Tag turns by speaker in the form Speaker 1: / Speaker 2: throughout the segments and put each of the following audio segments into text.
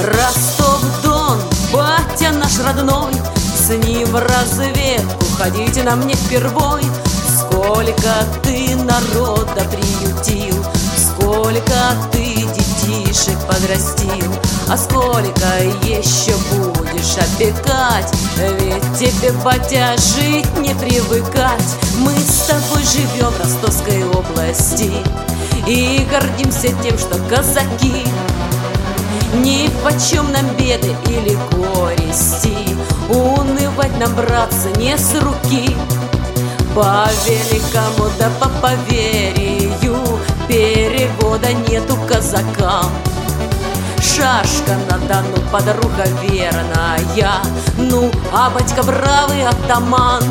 Speaker 1: Ростов-Дон, батя наш родной, с ним в разведку ходите нам не впервой. Сколько ты народа приютил, сколько ты детишек подрастил, а сколько еще будешь опекать, ведь тебе, батя, жить не привыкать. Мы с тобой живем в Ростовской области и гордимся тем, что казаки. Нипочем нам беды или горести, унывать нам, братцы, не с руки. По великому да по поверью перевода нету казакам. Шашка на Дону, подруга верная, ну, а батька бравый атаман.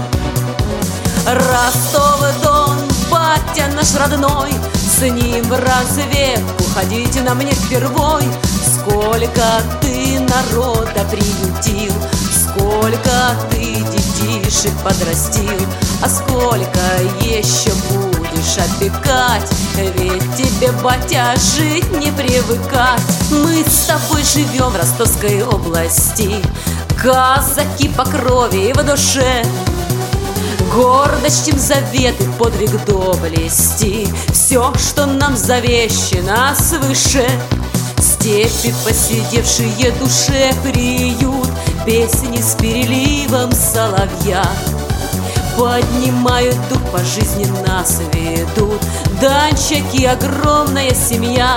Speaker 1: Ростов-Дон, батя наш родной, с ним в разведку ходите нам не впервой. Сколько ты народа приютил, сколько ты детишек подрастил, а сколько еще будешь опекать, ведь тебе, батя, жить не привыкать. Мы с тобой живем в Ростовской области, казаки по крови и в душе, гордо чтим заветы, подвиг доблести, все, что нам завещено свыше. Степи, посидевшие душе, приют, песни с переливом соловья. Поднимают дух, по жизни нас ведут данчаки, огромная семья.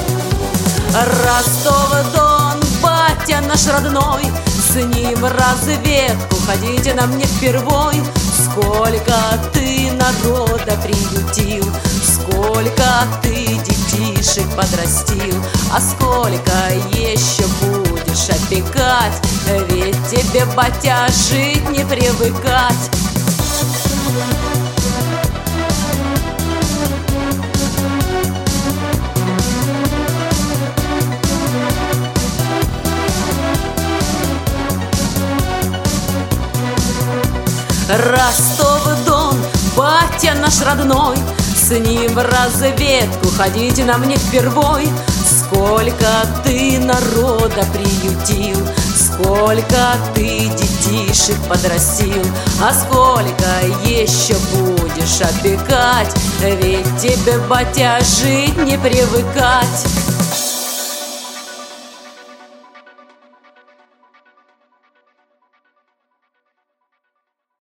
Speaker 1: Ростов-Дон, батя наш родной, с ним в разведку ходите нам не впервой. Сколько ты народа приютил, сколько ты детишек подрастил, а сколько еще будешь опекать, ведь тебе, батя, жить не привыкать. Ростов-Дон, батя наш родной, с ним в разведку ходите нам не впервой. Сколько ты народа приютил, сколько ты детишек подрастил, а сколько еще будешь опекать, ведь тебе, батя, жить не привыкать.